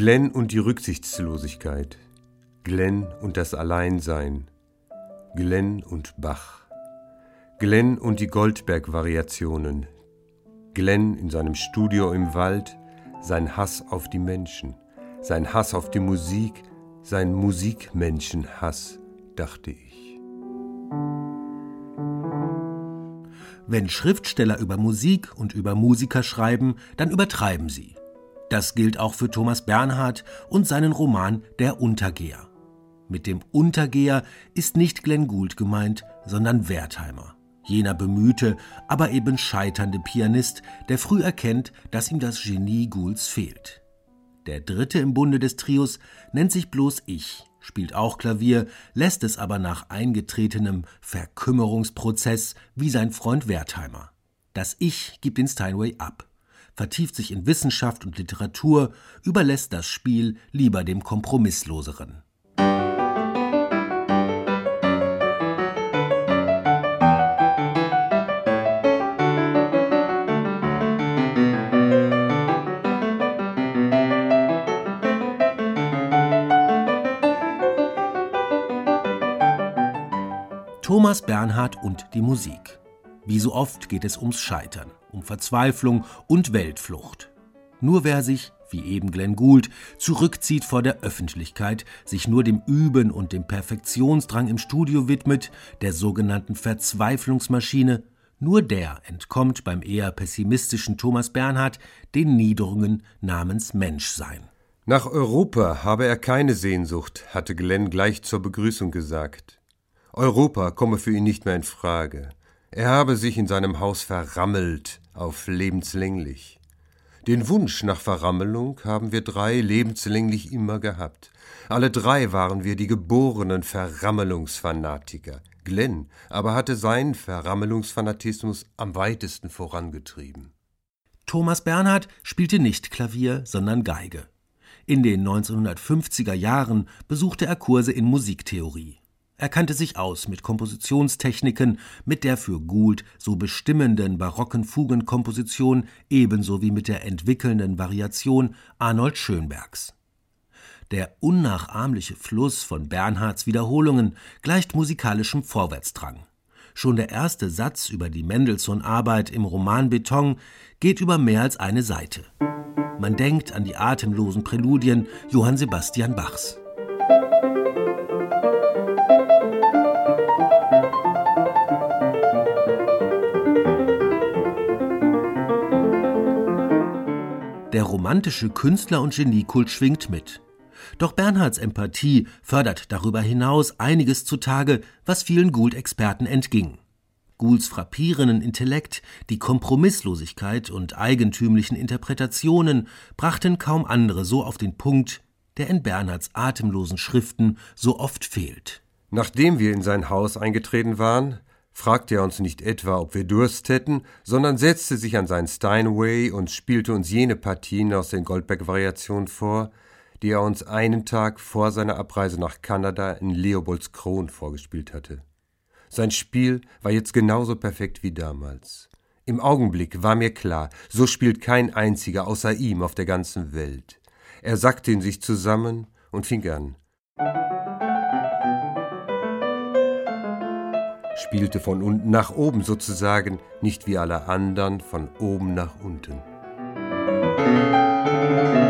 Glenn und die Rücksichtslosigkeit, Glenn und das Alleinsein, Glenn und Bach, Glenn und die Goldberg-Variationen, Glenn in seinem Studio im Wald, sein Hass auf die Menschen, sein Hass auf die Musik, sein Musikmenschenhass, dachte ich. Wenn Schriftsteller über Musik und über Musiker schreiben, dann übertreiben sie. Das gilt auch für Thomas Bernhard und seinen Roman Der Untergeher. Mit dem Untergeher ist nicht Glenn Gould gemeint, sondern Wertheimer. Jener bemühte, aber eben scheiternde Pianist, der früh erkennt, dass ihm das Genie Goulds fehlt. Der dritte im Bunde des Trios nennt sich bloß Ich, spielt auch Klavier, lässt es aber nach eingetretenem Verkümmerungsprozess wie sein Freund Wertheimer. Das Ich gibt den Steinway ab, vertieft sich in Wissenschaft und Literatur, überlässt das Spiel lieber dem Kompromissloseren. Thomas Bernhard und die Musik. Wie so oft geht es ums Scheitern, um Verzweiflung und Weltflucht. Nur wer sich, wie eben Glenn Gould, zurückzieht vor der Öffentlichkeit, sich nur dem Üben und dem Perfektionsdrang im Studio widmet, der sogenannten Verzweiflungsmaschine, nur der entkommt beim eher pessimistischen Thomas Bernhard den Niederungen namens Menschsein. Nach Europa habe er keine Sehnsucht, hatte Glenn gleich zur Begrüßung gesagt. Europa komme für ihn nicht mehr in Frage. Er habe sich in seinem Haus verrammelt, auf lebenslänglich. Den Wunsch nach Verrammelung haben wir drei lebenslänglich immer gehabt. Alle drei waren wir die geborenen Verrammelungsfanatiker. Glenn aber hatte seinen Verrammelungsfanatismus am weitesten vorangetrieben. Thomas Bernhard spielte nicht Klavier, sondern Geige. In den 1950er Jahren besuchte er Kurse in Musiktheorie. Er kannte sich aus mit Kompositionstechniken, mit der für Gould so bestimmenden barocken Fugenkomposition ebenso wie mit der entwickelnden Variation Arnold Schönbergs. Der unnachahmliche Fluss von Bernhards Wiederholungen gleicht musikalischem Vorwärtsdrang. Schon der erste Satz über die Mendelssohn-Arbeit im Roman Beton geht über mehr als eine Seite. Man denkt an die atemlosen Präludien Johann Sebastian Bachs. Der romantische Künstler- und Geniekult schwingt mit. Doch Bernhards Empathie fördert darüber hinaus einiges zutage, was vielen Gould-Experten entging. Goulds frappierenden Intellekt, die Kompromisslosigkeit und eigentümlichen Interpretationen brachten kaum andere so auf den Punkt, der in Bernhards atemlosen Schriften so oft fehlt. Nachdem wir in sein Haus eingetreten waren, fragte er uns nicht etwa, ob wir Durst hätten, sondern setzte sich an seinen Steinway und spielte uns jene Partien aus den Goldberg-Variationen vor, die er uns einen Tag vor seiner Abreise nach Kanada in Leopoldskron vorgespielt hatte. Sein Spiel war jetzt genauso perfekt wie damals. Im Augenblick war mir klar, so spielt kein einziger außer ihm auf der ganzen Welt. Er sackte in sich zusammen und fing an. Spielte von unten nach oben sozusagen, nicht wie alle anderen von oben nach unten.